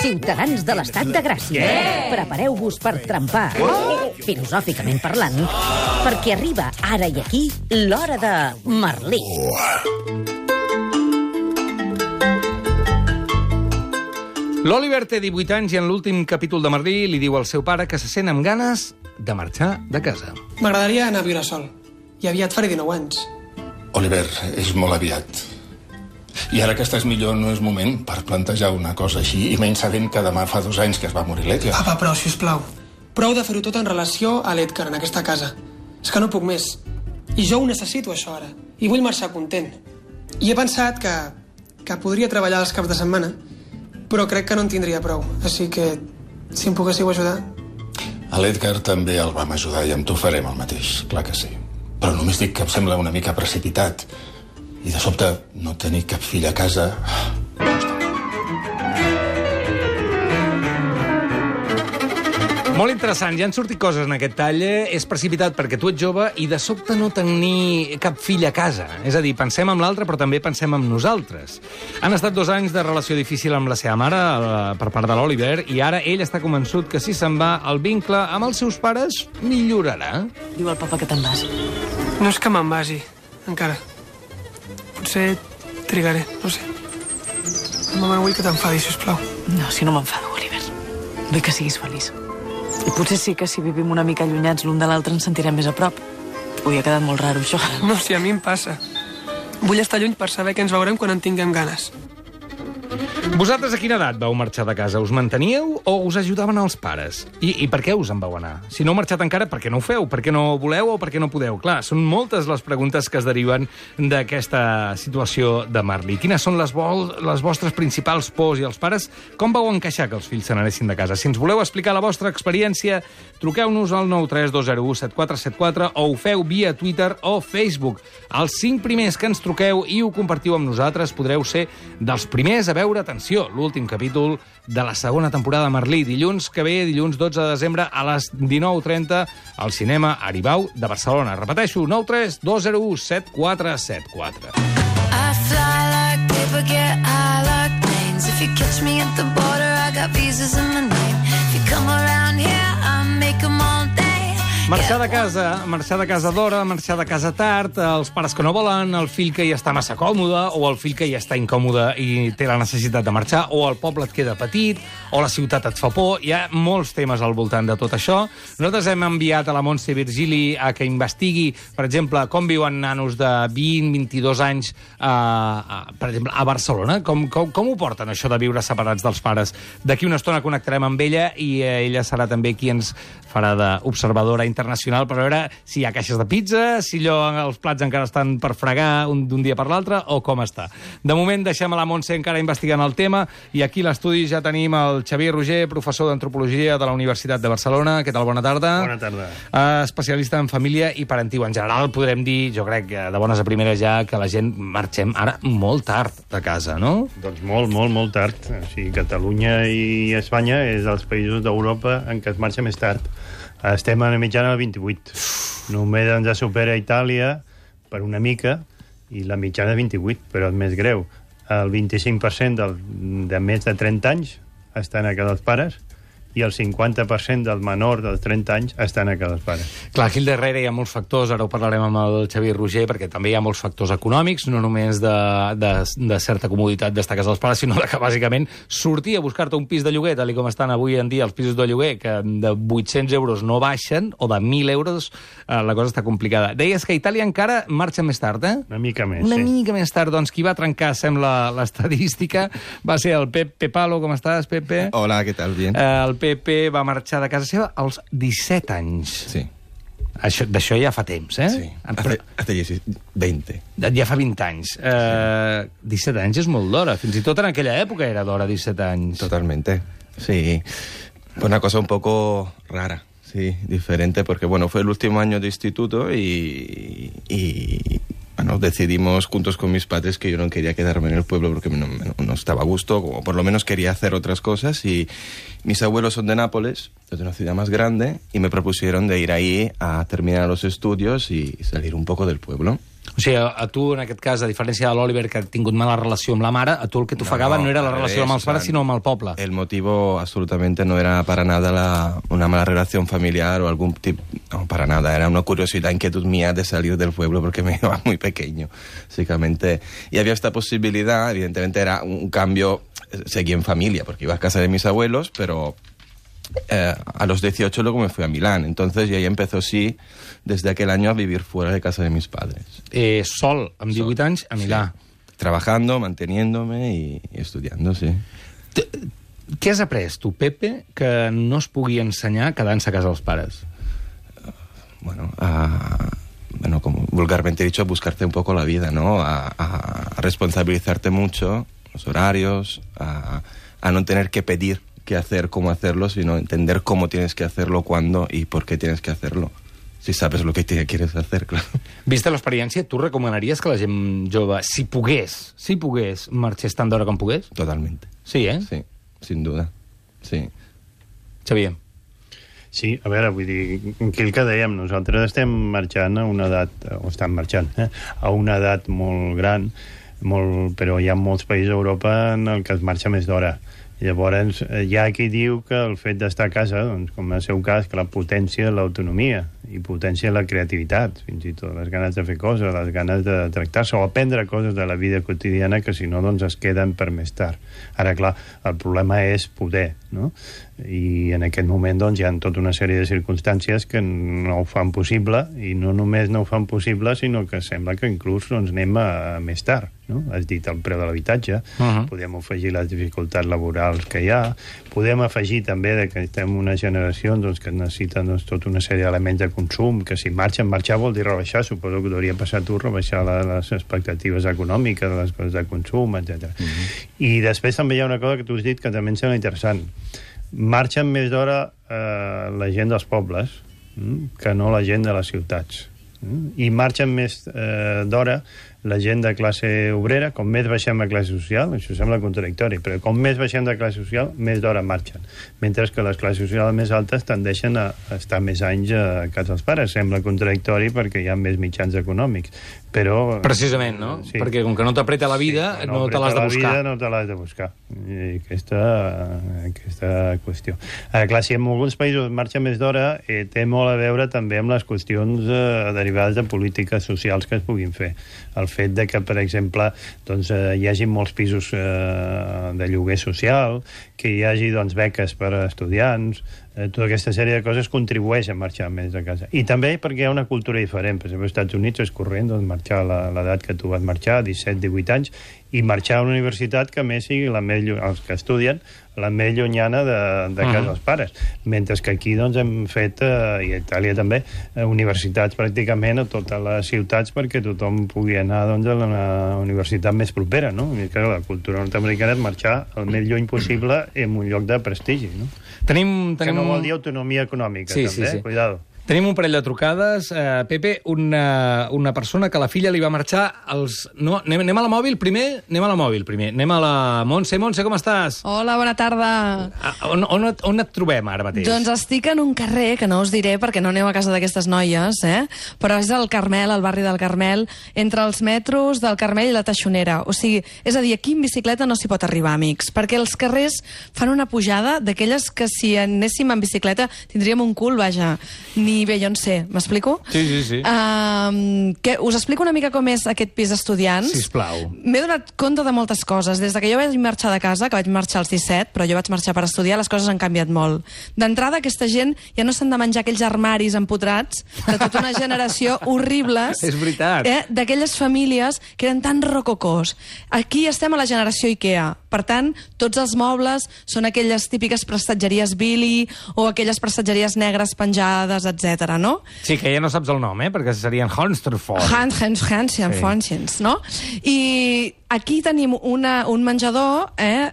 ciutadans de l'estat de Gràcia. Prepareu-vos per trempar, filosòficament parlant, perquè arriba ara i aquí l'hora de Merlí. L'Oliver té 18 anys i en l'últim capítol de Merlí li diu al seu pare que se sent amb ganes de marxar de casa. M'agradaria anar a viure sol. I aviat faré 19 anys. Oliver, és molt aviat. I ara que estàs millor no és moment per plantejar una cosa així, i menys sabent que demà fa 2 anys que es va morir l'Edgar. Papa, però, sisplau. Prou de fer-ho tot en relació a l'Edgar en aquesta casa. És que no puc més. I jo ho necessito, això, ara. I vull marxar content. I he pensat que podria treballar els caps de setmana, però crec que no en tindria prou. Així que, si em poguéssiu ajudar... A l'Edgar també el vam ajudar i amb tu farem el mateix, clar que sí. Però només dic que em sembla una mica precipitat. I de sobte no tenir cap fill a casa... Molt interessant, ja han sortit coses en aquest tall. És precipitat perquè tu ets jove i de sobte no tenir cap fill a casa. És a dir, pensem en l'altre, però també pensem en nosaltres. Han estat 2 anys de relació difícil amb la seva mare, per part de l'Oliver, i ara ell està convençut que si se'n va, el vincle amb els seus pares millorarà. Diu el papa que te'n vas. No és que me'n vagi, encara. Potser trigaré, no sé. Mama, no vull que t'enfadis, sisplau. No, si no m'enfado, Oliver. Vull que siguis feliç. I potser sí que si vivim una mica allunyats l'un de l'altre ens sentirem més a prop. Avui ha quedat molt raro, això. No, si a mi em passa. Vull estar lluny per saber que ens veurem quan en tinguem ganes. Vosaltres a quina edat vau marxar de casa? Us manteníeu o us ajudaven els pares? I per què us en vau anar? Si no heu marxat encara, per què no ho feu? Per què no voleu o per què no podeu? Clar, són moltes les preguntes que es deriven d'aquesta situació de Merlí. Quines són les vostres principals pors i els pares? Com vau encaixar que els fills se n'anessin de casa? Si ens voleu explicar la vostra experiència, truqueu-nos al 932017474 o ho feu via Twitter o Facebook. Els 5 primers que ens truqueu i ho compartiu amb nosaltres podreu ser dels primers a veure, atenció, l'últim capítol de la segona temporada de Merlí, dilluns que ve, dilluns 12 de desembre a les 19:30 al cinema Aribau de Barcelona. Repeteixo, 932017474. I fly like paper, get high like planes. If you catch me at the border, I got visas in my name. If you come around here, I'll make them all day. Marxar de casa d'hora, marxar de casa tard, els pares que no volen, el fill que ja està massa còmode, o el fill que ja està incòmode i té la necessitat de marxar, o el poble et queda petit, o la ciutat et fa por. Hi ha molts temes al voltant de tot això. Nosaltres hem enviat a la Montse Virgili a que investigui, per exemple, com viuen nanos de 20-22 anys, per exemple, a Barcelona. Com ho porten, això de viure separats dels pares? D'aquí una estona connectarem amb ella i ella serà també qui ens farà d'observadora internacional per veure si hi ha caixes de pizza, si els plats encara estan per fregar d'un dia per l'altre o com està. De moment deixem a la Montse encara investigant el tema i aquí a l'estudi ja tenim el Xavier Roger, professor d'Antropologia de la Universitat de Barcelona. Què tal? Bona tarda. Bona tarda. Especialista en família i parentiu. En general podrem dir, jo crec, de bones a primeres ja, que la gent marxem ara molt tard de casa, no? Doncs molt tard. O sigui, Catalunya i Espanya és dels països d'Europa en què es marxa més tard. Estem a la mitjana del 28. Només ens supera Itàlia per una mica i la mitjana de 28, però el més greu. El 25% de més de 30 anys estan a casa dels pares i el 50% del menor dels 30 anys estan a casa dels pares. Clar, aquí al darrere hi ha molts factors, ara ho parlarem amb el Xavier Roger, perquè també hi ha molts factors econòmics, no només de certa comoditat d'estar a casa dels pares, sinó que bàsicament sortir a buscar-te un pis de lloguer, tal com estan avui en dia els pisos de lloguer, que de 800 euros no baixen, o de 1.000 euros, la cosa està complicada. Deies que Itàlia encara marxa més tard, eh? Una mica més, Una mica més tard, doncs qui va trencar, sembla, l'estadística, va ser el Pepe Palo. Com estàs, Pepe? Hola, ¿qué tal? Bien. El Pepe va marxar de casa seva als 17 anys. Sí. D'això ja fa temps, eh? Sí, hace 20. Ja fa 20 anys. 17 anys és molt d'hora. Fins i tot en aquella època era d'hora, 17 anys. Totalmente, sí. Fue una cosa un poco rara, sí, diferente, porque, bueno, fue el último año de instituto y bueno, decidimos juntos con mis padres que yo no quería quedarme en el pueblo porque no estaba a gusto, o por lo menos quería hacer otras cosas, y mis abuelos son de Nápoles, de una ciudad más grande, y me propusieron de ir ahí a terminar los estudios y salir un poco del pueblo. O sigui, a tu, en aquest cas, a diferència de l'Oliver, que ha tingut mala relació amb la mare, a tu el que t'ofegava no era la relació amb els pares, sino amb el poble. El motivo absolutamente no era para nada una mala relación familiar o algún tipo... No, para nada. Era una curiosidad, inquietud mía de salir del pueblo porque me iba muy pequeño, básicamente. Y había esta posibilidad, evidentemente era un cambio... Seguí en familia, porque iba a casa de mis abuelos, pero... a los 18 luego me fui a Milán. Entonces, y ahí empezó, sí, desde aquel año a vivir fuera de casa de mis padres. Sol, amb 18 anys, a Milà. Sí. Trabajando, manteniéndome y estudiando, sí. Què has après, tu, Pepe, que no es pugui ensenyar quedant-se a casa dels pares? Bueno, como vulgarmente dicho, buscarte un poco la vida, ¿no? A responsabilizarte mucho, los horarios, a no tener que pedir qué hacer, cómo hacerlo, sino entender cómo tienes que hacerlo, cuándo y por qué tienes que hacerlo. Si sabes lo que quieres hacer, claro. Vista l'experiència, tu recomanaries que la gent jove, si pogués, marxés tant d'hora com pogués? Totalmente. Sí, eh? Sí, sin duda. Sí. Xavier. Sí, a veure, vull dir, aquí el que dèiem, nosaltres estem marxant a una edat, o estan marxant, a una edat molt gran, però hi ha molts països a Europa en el que es marxa més d'hora. Llavors, hi ha qui diu que el fet d'estar a casa, doncs, com en el seu cas, que la potència l'autonomia i potència la creativitat, fins i tot les ganes de fer coses, les ganes de tractar-se o aprendre coses de la vida quotidiana que si no doncs es queden per més tard. Ara, clar, el problema és poder, no? I en aquest moment doncs, hi ha tota una sèrie de circumstàncies que no ho fan possible, i no només no ho fan possible, sinó que sembla que inclús doncs, anem a més tard, no? Has dit el preu de l'habitatge, podem afegir les dificultats laborals que hi ha, podem afegir també que estem una generació doncs, que necessiten doncs, tota una sèrie d'elements de consum, que si marxar vol dir rebaixar, suposo que hauria passat tu, rebaixar les expectatives econòmiques, les coses de consum, etc. I després també hi ha una cosa que tu has dit que també em sembla interessant. Marxen més d'hora la gent dels pobles que no la gent de les ciutats. I marxen més d'hora la gent de classe obrera. Com més baixem a classe social, això sembla contradictori, però com més baixem de classe social, més d'hora marxen. Mentre que les classes socials més altes tendeixen a estar més anys a casa dels pares. Sembla contradictori perquè hi ha més mitjans econòmics. Però... Precisament, no? Sí. Perquè com que no t'apreta la vida, sí, no te l'has de buscar. No te l'has de buscar. I aquesta qüestió. Clar, si en alguns països marxa més d'hora, té molt a veure també amb les qüestions derivades de polítiques socials que es puguin fer. El fet de que, per exemple, doncs, hi hagi molts pisos de lloguer social, que hi hagi doncs, beques per a estudiants, tota aquesta sèrie de coses contribueix a marxar més de casa. I també perquè hi ha una cultura diferent. Per exemple, als Estats Units és corrent doncs, marxar a l'edat que tu vas marxar, 17-18 anys, i marxar a una universitat que més sigui la més els que estudien, la més llunyana de casa dels pares. Mentre que aquí doncs, hem fet, i a Itàlia també, universitats pràcticament a totes les ciutats perquè tothom pugui anar doncs, a la universitat més propera, no? I que la cultura nord-americana és marxar el més lluny possible en un lloc de prestigi, no? Que no vol dir autonomia econòmica, també, cuidado. Tenim un parell de trucades. Pepe, una persona que la filla li va marxar als... No, anem a la mòbil primer? Anem a la Montse. Montse, com estàs? Hola, bona tarda. On et trobem ara mateix? Doncs estic en un carrer, que no us diré perquè no aneu a casa d'aquestes noies, però és el Carmel, el barri del Carmel, entre els metros del Carmel i la Teixonera. O sigui, és a dir, aquí en bicicleta no s'hi pot arribar, amics, perquè els carrers fan una pujada d'aquelles que si anéssim en bicicleta tindríem un cul, vaja, ni bé, jo en sé. M'explico? Sí. Us explico una mica com és aquest pis d'estudiants. Sisplau. M'he donat compte de moltes coses. Des que jo vaig marxar de casa, que vaig marxar als 17, però jo vaig marxar per estudiar, les coses han canviat molt. D'entrada, aquesta gent ja no s'han de menjar aquells armaris empotrats de tota una generació horribles. És veritat. D'aquelles famílies que eren tan rococós. Aquí estem a la generació IKEA. Per tant, tots els mobles són aquelles típiques prestatgeries Billy o aquelles prestatgeries negres penjades, etc. no? Sí, que ja no saps el nom, perquè serien Honsterford. Hans, no? I aquí tenim un menjador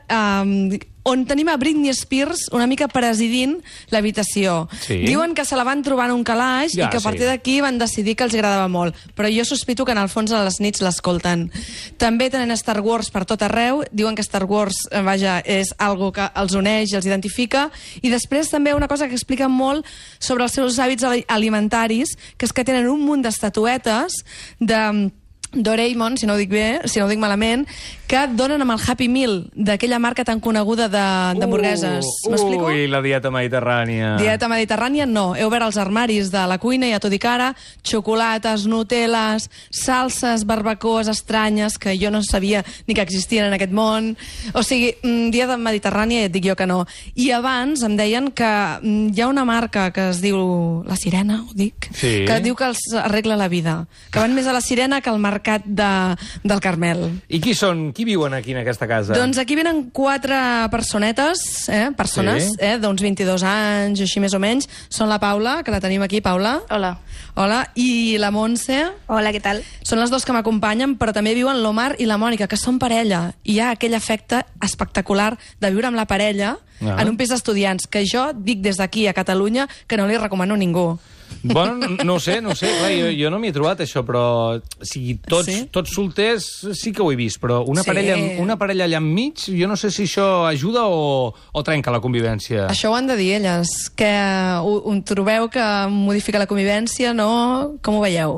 on tenim a Britney Spears una mica presidint l'habitació. Sí. Diuen que se la van trobar en un calaix i que a partir d'aquí van decidir que els agradava molt. Però jo sospito que en el fons a les nits l'escolten. També tenen Star Wars per tot arreu. Diuen que Star Wars, vaja, és algo que els uneix i els identifica. I després també una cosa que explica molt sobre els seus hàbits alimentaris, que és que tenen un munt d'estatuetes de Doraemon, si no ho dic bé, si no ho dic malament, que donen amb el Happy Meal d'aquella marca tan coneguda d'hamburgueses. M'explico? Ui, la dieta mediterrània. Dieta mediterrània, no. He obert els armaris de la cuina i ja t'ho dic ara, xocolates, nutel·les, salses, barbacoes estranyes que jo no sabia ni que existien en aquest món. O sigui, dieta mediterrània, ja et dic jo que no. I abans em deien que hi ha una marca que es diu La Sirena, ho dic, Sí. que diu que els arregla la vida. Que van més a La Sirena que al mercat del Carmel. I qui són? Qui viuen aquí en aquesta casa? Doncs aquí venen 4 personetes, persones, Sí. d'uns 22 anys, així més o menys. Són la Paula, que la tenim aquí. Paula. Hola. Hola. I la Montse. Hola, què tal? Són les 2 que m'acompanyen, però també viuen l'Omar i la Mònica, que són parella. I hi ha aquell efecte espectacular de viure amb la parella en un pis d'estudiants, que jo dic des d'aquí a Catalunya que no li recomano a ningú. Bueno, no ho sé. Clar, jo no m'hi he trobat, això, però... O sigui, tots solters sí que ho he vist, però una parella allà enmig, jo no sé si això ajuda o trenca la convivència. Això ho han de dir elles, que ho trobeu que modifica la convivència, no? Com ho veieu?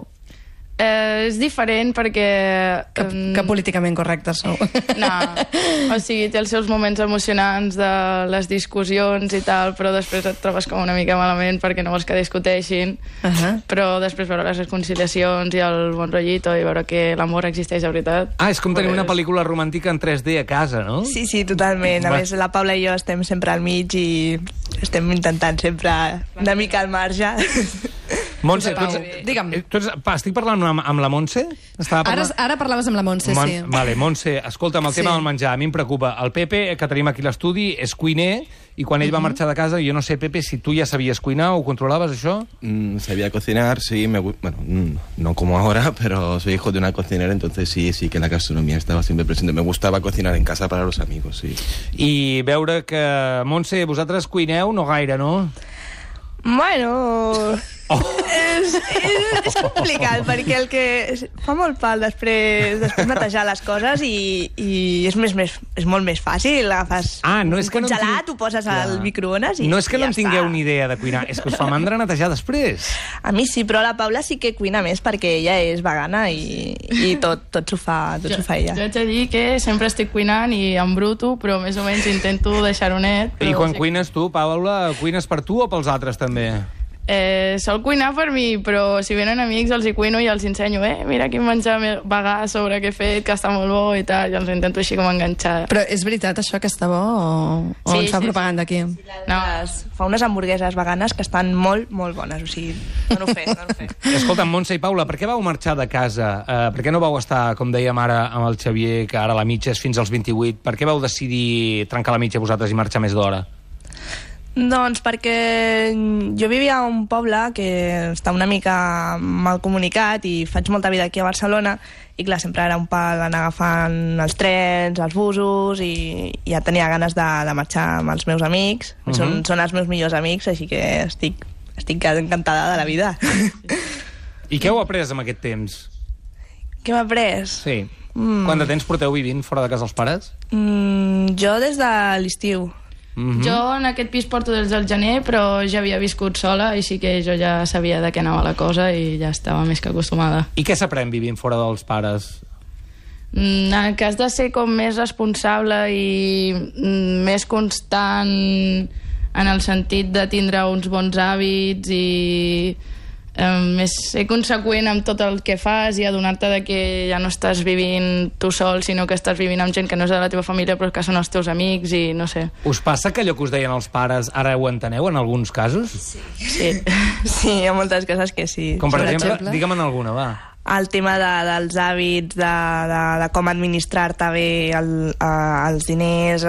És diferent perquè... Que políticament correctes sou. No, o sigui, té els seus moments emocionants de les discussions i tal, però després et trobes com una mica malament perquè no vols que discuteixin, però després veure les reconciliacions i el bon rotllito i veure que l'amor existeix de veritat. És com tenir una pel·lícula romàntica en 3D a casa, no? Sí, totalment. A més, la Paula i jo estem sempre al mig i estem intentant sempre una mica al marge. Montse, digue'm. Estic parlant amb la Montse? Ara parlaves amb la Montse, sí. Vale, Montse, escolta'm, el tema del menjar, a mi em preocupa. El Pepe, que tenim aquí a l'estudi, és cuiner, i quan ell va marxar de casa, jo no sé, Pepe, si tu ja sabies cuinar o controlaves això? Sabía cocinar, sí, bueno, no como ahora, pero soy hijo de una cocinera, entonces sí que la gastronomía estaba siempre presente. Me gustaba cocinar en casa para los amigos, sí. I veure que, Montse, vosaltres cuineu no gaire, no? Bueno... És complicat, perquè el que fa molt pal després netejar les coses i és molt més fàcil. Agafes un congelat, ho poses al microones i no és que no ja en tingueu està. ni idea de cuinar, és que us fa mandra netejar després. A mi sí, però la Paula sí que cuina més perquè ella és vegana i tot s'ho fa ella. Jo haig de dir que sempre estic cuinant i embruto, però més o menys intento deixar-ho net. I quan cuines tu, Paula, cuines per tu o pels altres també? Sol cuinar per mi, però si venen amics els hi cuino i els ensenyo, mira quin menjar vegà sobre què he fet, que està molt bo i tal, i els intento així com enganxar. Però és veritat això que està bo o ens fa propaganda aquí? No, fa unes hamburgueses veganes que estan molt, molt bones, o sigui, no ho fer. Escolta'm, Montse i Paula, per què vau marxar de casa? Per què no vau estar, com dèiem ara, amb el Xavier, que ara la mitja és fins als 28? Per què vau decidir trencar la mitja vosaltres i marxar més d'hora? Doncs perquè jo vivia a un poble que està una mica mal comunicat i faig molta vida aquí a Barcelona i clar, sempre era un pal anar agafant els trens, els busos i ja tenia ganes de marxar amb els meus amics. Són els meus millors amics, així que estic encantada de la vida. I què heu après amb aquest temps? Què m'ha après? Sí. Quant de temps porteu vivint fora de casa dels pares? Jo des de l'estiu. Jo en aquest pis porto des del gener, però ja havia viscut sola, així que jo ja sabia de què anava la cosa i ja estava més que acostumada. I què s'aprèn vivint fora dels pares? Que has de ser com més responsable i més constant en el sentit de tindre uns bons hàbits i més ser conseqüent amb tot el que fas i adonar-te de que ja no estàs vivint tu sol, sinó que estàs vivint amb gent que no és de la teva família però que són els teus amics i no sé. Us passa que allò que us deien els pares ara ho enteneu en alguns casos? Sí, hi ha moltes coses que sí. Com per exemple? Digue'm en alguna, va. El tema dels hàbits, de com administrar-te bé els diners,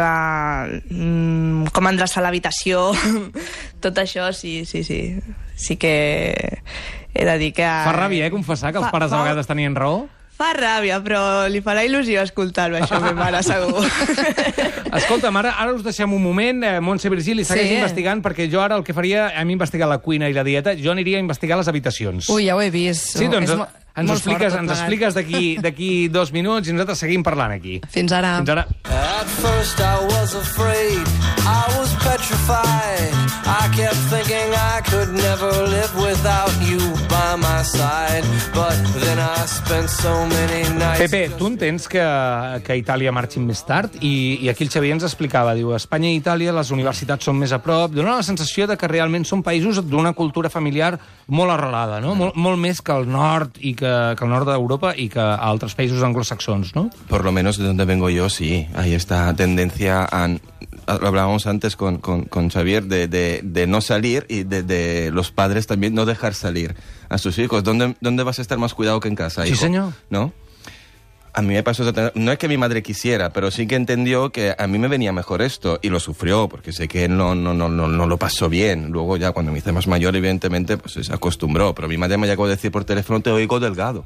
com endreçar l'habitació, tot això, sí. Sí que he de dir que... Fa ràbia, confessar que els pares a vegades tenien raó? Fa ràbia, però li farà il·lusió escoltar-ho, això, a ma mare, segur. Escolta'm, ara us deixem un moment. Montse Virgili segueix investigant, perquè jo ara el que faria, a mi investigar la cuina i la dieta, jo aniria a investigar les habitacions. Ui, ja ho he vist. Sí, doncs ens expliques d'aquí 2 minuts i nosaltres seguim parlant aquí. Fins ara. Fins ara. At first I was afraid, I was petrified. I kept thinking I could never live without you by my side. outside, but then I spent so many nights... Pepe, tu entens que Itàlia marxin més tard? I aquí el Xavier ens explicava, diu, a Espanya i Itàlia les universitats són més a prop, dona la sensació de que realment són països d'una cultura familiar molt arrelada, no? Molt més que el nord i que el nord d'Europa i que altres països anglosaxons, ¿no? Por lo menos de donde vengo yo, sí. Hay esta tendencia a... Lo hablábamos antes con Xavier de no salir y de los padres también no dejar salir a sus hijos. ¿Dónde vas a estar más cuidado que en casa, hijo? Sí, señor. ¿No? A mí me pasó exactamente... No es que mi madre quisiera, pero sí que entendió que a mí me venía mejor esto. Y lo sufrió, porque sé que él no lo pasó bien. Luego ya, cuando me hice más mayor, evidentemente, pues se acostumbró. Pero mi madre me llegó a decir por teléfono, te oigo delgado.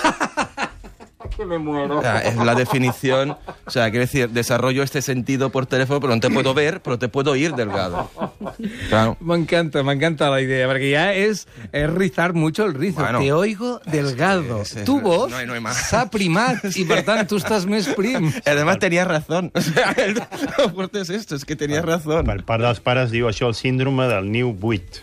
Que me muero. O sea, es la definición, o sea, quiero decir, desarrollo este sentido por teléfono, pero no te puedo ver, però te puedo oír delgado. Claro. M'encanta la idea, perquè ja és rizar mucho el rizo. Bueno, te oigo delgado. Tu voz s'ha primat i, per tant, tu estàs més prim. Además, tenías razón. O sea, lo fuerte es esto, es que tenías razón. Per part dels pares diu això el síndrome del niu buit.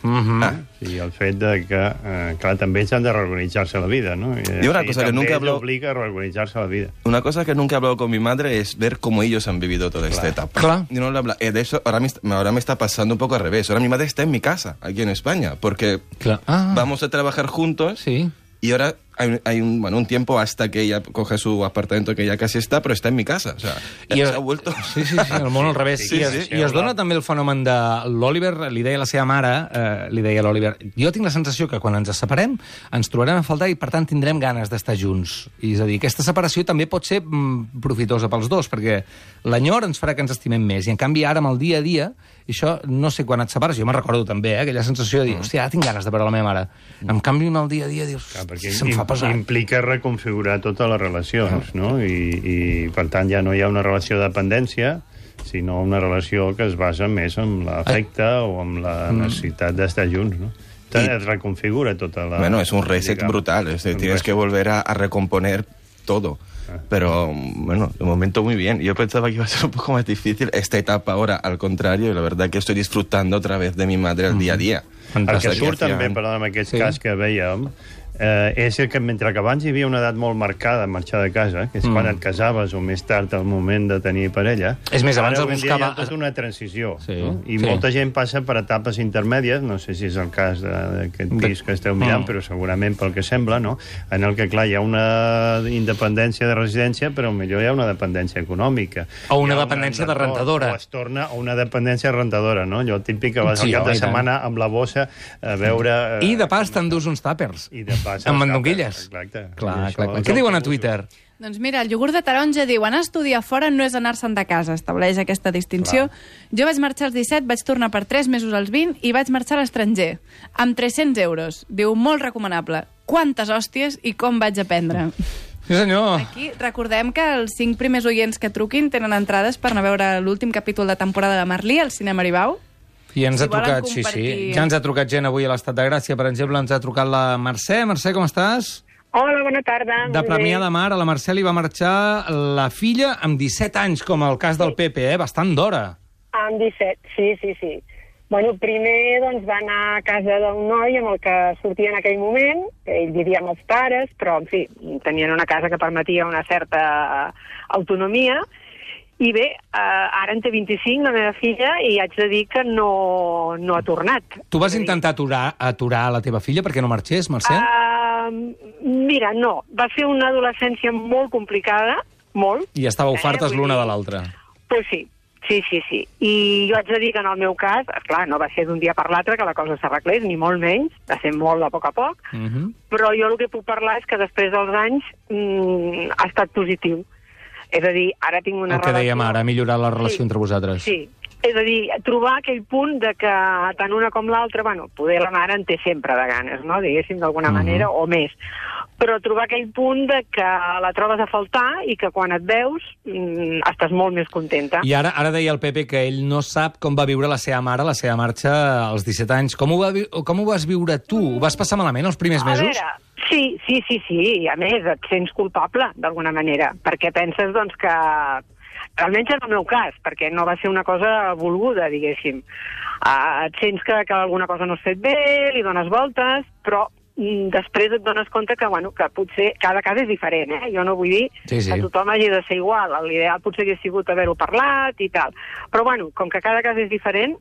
I el fet de que, clar, també ells han de reorganitzar-se la vida, no? Y una cosa que nunca hablo... obliga a reorganizarse la vida. Una cosa que nunca he hablado con mi madre es ver cómo ellos han vivido toda esta etapa. Claro. Yo no lo hablo. De eso ahora me está pasando un poco al revés. Ahora mi madre está en mi casa, aquí en España, porque vamos a trabajar juntos. Sí. Y ahora hay un tiempo hasta que ella coge su apartamento, que ya casi está, però està en mi casa. O sea, s'ha vuelto... Sí, el món al revés. Sí. I es dona també el fenomen de l'Oliver, li deia la seva mare, li deia l'Oliver, jo tinc la sensació que quan ens separem ens trobarem a faltar i per tant tindrem ganes d'estar junts. I és a dir, aquesta separació també pot ser profitosa pels dos, perquè l'enyor ens farà que ens estimem més, i en canvi ara amb el dia a dia, i això no sé quan et separes, jo me'n recordo també, aquella sensació de dir, hòstia, ara tinc ganes de veure la meva mare. En canvi amb el dia a dia dius, se'm fa pesat. Implica reconfigurar totes les relacions, no? I per tant ja no hi ha una relació de dependència, sinó una relació que es basa més en l'afecte o en la necessitat d'estar junts, no? Es reconfigura tota la... Bueno, es un reset brutal, es decir, tienes que volver a recomponer todo. Pero, bueno, de momento muy bien. Yo pensaba que iba a ser un poco más difícil esta etapa ahora, al contrario, y la verdad que estoy disfrutando otra vez de mi madre al día a día. El que surt també, perdona, amb aquest cas que vèiem, és que mentre que abans hi havia una edat molt marcada en marxar de casa, que és quan et casaves o més tard al moment de tenir parella, és més, abans ara hi ha tota una transició, no? I molta gent passa per etapes intermèdies, no sé si és el cas d'aquest pis que esteu mirant, però segurament pel que sembla, no? En el que, clar, hi ha una independència de residència, però millor hi ha una dependència econòmica. O una dependència de rentadora. O es torna a una dependència rentadora, no? Allò típic que vas al cap de setmana amb la bossa a veure... I de pas t'endús uns tàpers. I de pas amb mandonguilles. Exacte. Clar. Què diuen a Twitter? Doncs mira, el iogurt de taronja diu anar a estudiar fora no és anar-se'n de casa, estableix aquesta distinció. Jo vaig marxar als 17, vaig tornar per 3 mesos als 20 i vaig marxar a l'estranger, amb 300 euros. Diu, molt recomanable. Quantes hòsties i com vaig aprendre. Sí, senyor. Aquí recordem que els 5 primers oients que truquin tenen entrades per anar a veure l'últim capítol de temporada de Merlí al Cinema Aribau. I ens ha trucat, sí. Ja ens ha trucat gent avui a l'Estat de Gràcia, per exemple, ens ha trucat la Mercè. Mercè, com estàs? Hola, bona tarda. De Premià de Mar, a la Mercè li va marxar la filla amb 17 anys, com el cas del Pepe, bastant d'hora. Amb 17, sí. Bueno, primer doncs, va anar a casa d'un noi amb el que sortia en aquell moment, ell vivia amb els pares, però, en fi, tenien una casa que permetia una certa autonomia. I bé, ara en té 25, la meva filla, i haig de dir que no ha tornat. Tu vas intentar aturar la teva filla perquè no marxés, Mercè? Mira, no. Va ser una adolescència molt complicada, molt. I estàveu fartes l'una de l'altra. Pues sí. I jo haig de dir que en el meu cas, esclar, no va ser d'un dia per l'altre que la cosa s'arreglés, ni molt menys, va ser molt a poc, però jo el que puc parlar és que després dels anys ha estat positiu. És a dir, ara tinc una relació... El que dèiem ara, millorar la relació entre vosaltres. Sí, és a dir, trobar aquell punt de que tant una com l'altra, bueno, poder la mare en té sempre de ganes, no?, diguéssim, d'alguna manera, o més. Però trobar aquell punt de que la trobes a faltar i que quan et veus estàs molt més contenta. I ara deia el Pepe que ell no sap com va viure la seva mare, la seva marxa als 17 anys. Com ho vas viure tu? Ho vas passar malament els primers mesos? A veure, sí. A més, et sents culpable, d'alguna manera, perquè penses, doncs, que... Almenys en el meu cas, perquè no va ser una cosa volguda, diguéssim. Et sents que alguna cosa no has fet bé, li dones voltes, però després et dones compte que, bueno, que potser cada cas és diferent, Jo no vull dir que tothom hagi de ser igual. L'ideal potser hauria sigut haver-ho parlat i tal. Però, bueno, com que cada cas és diferent,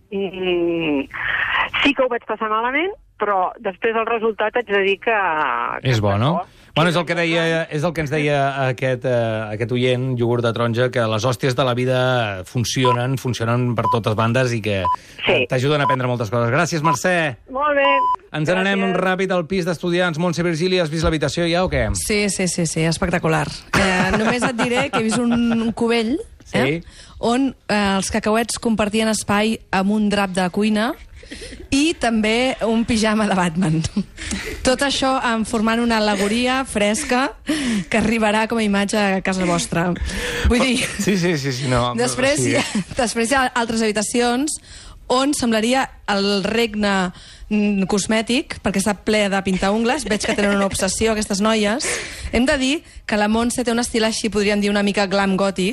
sí que ho vaig passar malament, però després el resultat haig de dir que és bo, no? Bueno, és el que ens deia aquest oient, iogurt de taronja, que les hòsties de la vida funcionen per totes bandes i que t'ajuden a aprendre moltes coses. Gràcies, Mercè. Molt bé. Ens n'anem ràpid al pis d'estudiants. Montse Virgili, has vist l'habitació ja o què? Sí, espectacular. Només et diré que he vist un cubell on els cacauets compartien espai amb un drap de cuina i també un pijama de Batman. Tot això formant una al·legoria fresca que arribarà com a imatge a casa vostra. Vull dir... Sí, no. Després hi ha altres habitacions on semblaria el regne cosmètic, perquè està ple de pintar ungles. Veig que tenen una obsessió, aquestes noies. Hem de dir que la Montse té un estil així, podríem dir una mica glam gòtic,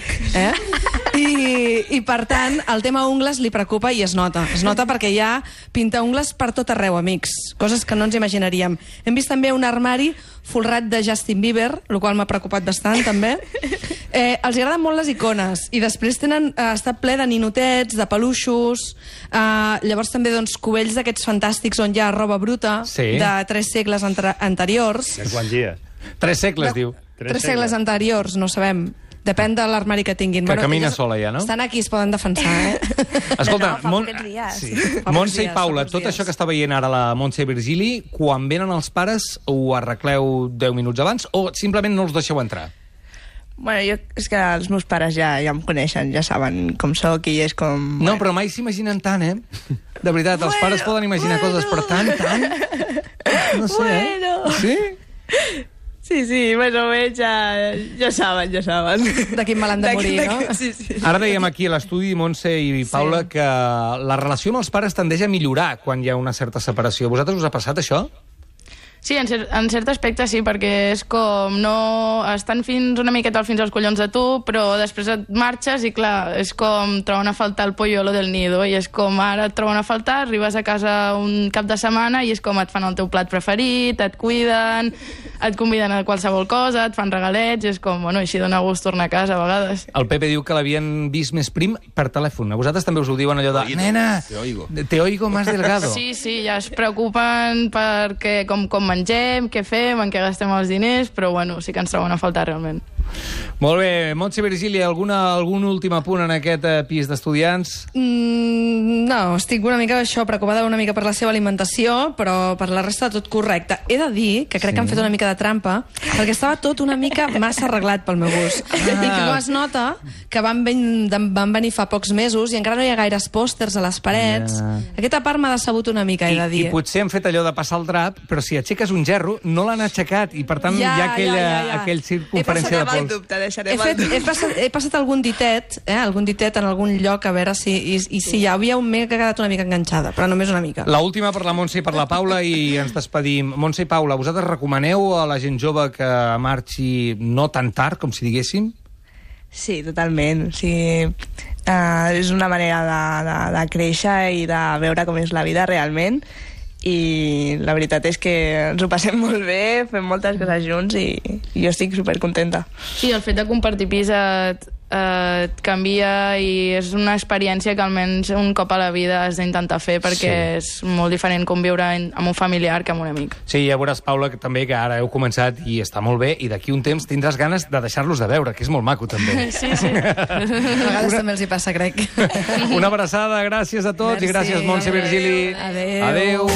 I per tant, el tema ungles li preocupa i es nota. Es nota perquè hi ha pintaungles per tot arreu, amics. Coses que no ens imaginaríem. Hem vist també un armari folrat de Justin Bieber, el qual m'ha preocupat bastant, també. Els agraden molt les icones. I després està ple de ninotets, de peluixos. Llavors també cubells d'aquests fantàstics on hi ha roba bruta de 3 segles anteriors. De quants dies? 3 segles, diu. 3 segles anteriors, no ho sabem. Depèn de l'armari que tinguin. Que camina sola ja, no? Estan aquí, es poden defensar, Escolta, Montse i Paula, tot això que està veient ara la Montse i Virgili, quan venen els pares ho arregleu 10 minuts abans o simplement no els deixeu entrar? Bueno, és que els meus pares ja em coneixen, ja saben com sóc i és com... No, però mai s'imaginen tant, De veritat, els pares poden imaginar coses, però tant... No sé, Sí? Sí, més o menys ja saben. De quin mal han de morir, no? Sí. Ara dèiem aquí a l'estudi, Montse i Paula, que la relació amb els pares tendeix a millorar quan hi ha una certa separació. Vosaltres us ha passat això? Sí, en cert aspecte sí, perquè és com no... Estan una miqueta fins als collons de tu, però després et marxes i, clar, és com troben a faltar el polluelo del nido, i és com ara et troben a faltar, arribes a casa un cap de setmana i és com et fan el teu plat preferit, et cuiden, et conviden a qualsevol cosa, et fan regalets, i és com, bueno, així dona gust tornar a casa a vegades. El Pepe diu que l'havien vist més prim per telèfon. A vosaltres també us ho diuen allò de... Nena, te oigo más delgado. Sí, ja es preocupen perquè com mengem, què fem, en què gastem els diners, però bueno, sí que ens troben a faltar realment. Molt bé. Montse Virgili, algun últim apunt en aquest pis d'estudiants? No, estic una mica preocupada una mica per la seva alimentació, però per la resta tot correcte. He de dir que crec que han fet una mica de trampa, perquè estava tot una mica massa arreglat pel meu gust. I que no es nota que van venir fa pocs mesos i encara no hi ha gaires pòsters a les parets. Aquesta part m'ha decebut una mica, he de dir. I potser han fet allò de passar el drap, però si aixeques un gerro, no l'han aixecat, i per tant hi ha aquell circunferència de pols. He passat algun ditet en algun lloc a veure si hi havia m'he quedat una mica enganxada, però només una mica. L'última per la Montse i per la Paula i ens despedim. Montse i Paula, vosaltres recomaneu a la gent jove que marxi no tan tard, com si diguéssim? Sí, totalment. És una manera de créixer i de veure com és la vida realment, i la veritat és que ens ho passem molt bé, fem moltes coses junts i jo estic supercontenta. Sí, el fet de compartir pis et canvia i és una experiència que almenys un cop a la vida has d'intentar fer, perquè és molt diferent conviure amb un familiar que amb un amic. Sí, ja veuràs, Paula, que també que ara heu començat i està molt bé, i d'aquí un temps tindràs ganes de deixar-los de veure, que és molt maco també. Sí. A vegades també els hi passa, crec. Una abraçada, gràcies a tots. Merci. I gràcies, Montse Virgili. Adéu.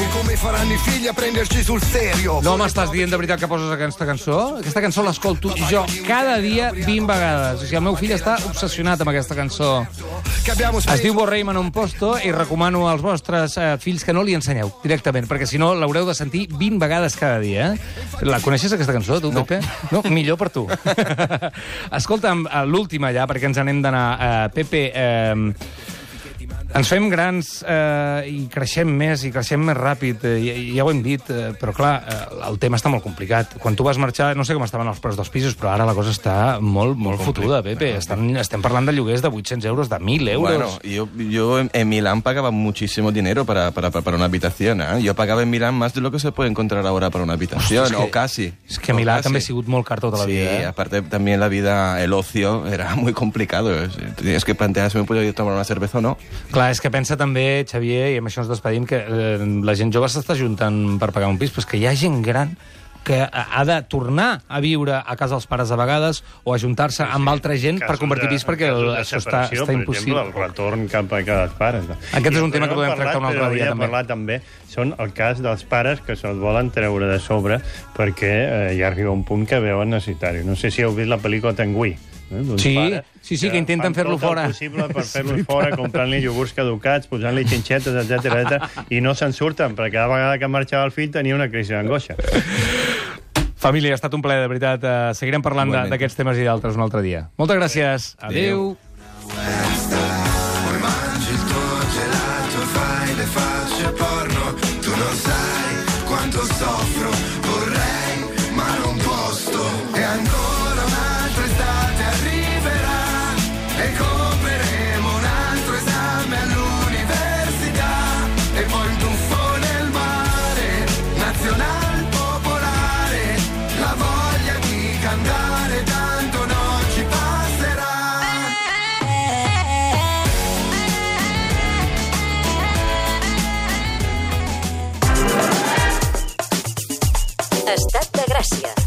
No m'estàs dient de veritat que poses aquesta cançó? Aquesta cançó l'escolto jo cada dia 20 vegades. O sigui, el meu fill està obsessionat amb aquesta cançó. Es diu Borrell en un posto i recomano als vostres fills que no li ensenyeu directament, perquè si no l'haureu de sentir 20 vegades cada dia. La coneixes, aquesta cançó, tu, Pepe? No, millor per tu. Escolta'm, l'última ja, perquè ens n'hem d'anar. Pepe, Ens fem grans i creixem més ràpid, ja ho hem dit, però clar, el tema està molt complicat. Quan tu vas marxar, no sé com estaven els preus dels pisos, però ara la cosa està molt fotuda, Pepe. Estem parlant de lloguers de 800 euros, de 1.000 euros. Bueno, yo en Milán pagaba muchísimo dinero para una habitación, ¿eh? Yo pagaba en Milán más de lo que se puede encontrar ahora para una habitación, Hostia, o casi. Es que Milán també ha sigut molt car tota la vida. Sí, aparte también la vida, el ocio, era muy complicado. Tienes que plantear si me puedo ir a tomar una cerveza o no. Clar, és que pensa també, Xavier, i amb això ens despedim, que la gent jove s'està juntant per pagar un pis, però és que hi ha gent gran que ha de tornar a viure a casa dels pares a vegades o ajuntar-se amb altra gent per convertir pis perquè això està impossible. Per exemple, el retorn cap a casa dels pares. Aquest és un tema que podem tractar un altre dia, també. Parlar també són el cas dels pares que se'ls volen treure de sobre perquè ja arriba un punt que veuen necessari. No sé si heu vist la pel·lícula Tanguy. Sí, que intenten fer-lo fora. Fan tot el possible per fer-lo fora, comprant-li iogurts caducats, posant-li xinxetes, etc, i no se'n surten, perquè cada vegada que marxava el fill tenia una crisi d'angoixa. Família, ha estat un plaer, de veritat. Seguirem parlant d'aquests temes i d'altres un altre dia. Moltes gràcies. Adéu. Mangi il tuo gelato, fai le facce porno, tu non sai quanto soffro, vorrei ma non posso, e ancora un'altra estate arriverà e compreremo un altro esame all'università e poi un tuffo nel mare, nazional popolare, la voglia di cantare tanto non ci passerà. Estat de Gràcia.